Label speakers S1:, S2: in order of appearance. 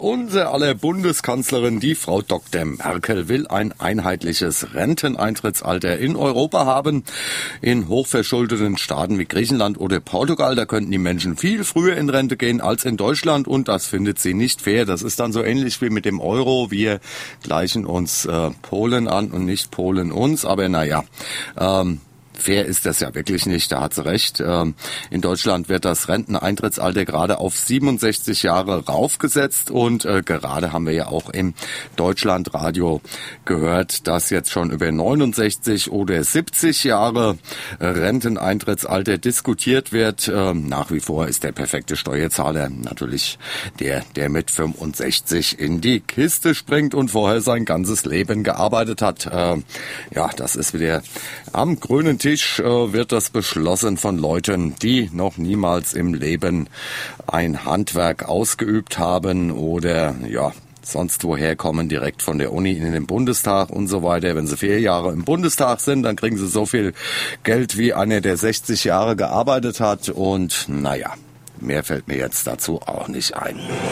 S1: Unser aller Bundeskanzlerin, die Frau Dr. Merkel, will ein einheitliches Renteneintrittsalter in Europa haben. In hochverschuldeten Staaten wie Griechenland oder Portugal, da könnten die Menschen viel früher in Rente gehen als in Deutschland und das findet sie nicht fair. Das ist dann so ähnlich wie mit dem Euro. Wir gleichen uns Polen an und nicht Polen uns, aber naja, fair ist das ja wirklich nicht, da hat sie recht. In Deutschland wird das Renteneintrittsalter gerade auf 67 Jahre raufgesetzt und gerade haben wir ja auch im Deutschlandradio gehört, dass jetzt schon über 69 oder 70 Jahre Renteneintrittsalter diskutiert wird. Nach wie vor ist der perfekte Steuerzahler natürlich der mit 65 in die Kiste springt und vorher sein ganzes Leben gearbeitet hat. Ja, das ist wieder am grünen Tisch wird das beschlossen von Leuten, die noch niemals im Leben ein Handwerk ausgeübt haben oder ja sonst woher kommen, direkt von der Uni in den Bundestag und so weiter. Wenn sie 4 Jahre im Bundestag sind, dann kriegen sie so viel Geld wie einer, der 60 Jahre gearbeitet hat und naja, mehr fällt mir jetzt dazu auch nicht ein.